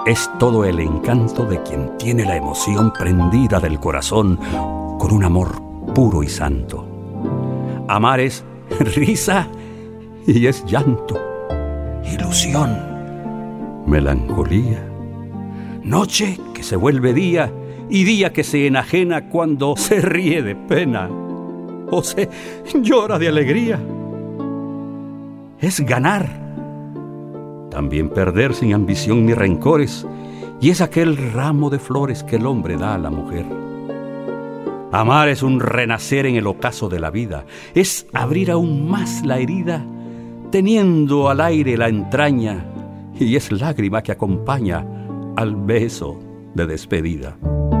Es todo el encanto de quien tiene la emoción prendida del corazón con un amor puro y santo. Amar es risa y es llanto, ilusión, melancolía, noche que se vuelve día y día que se enajena cuando se ríe de pena o se llora de alegría. Es ganar, también perder sin ambición ni rencores, y es aquel ramo de flores que el hombre da a la mujer. Amar es un renacer en el ocaso de la vida, es abrir aún más la herida, teniendo al aire la entraña, y es lágrima que acompaña al beso de despedida.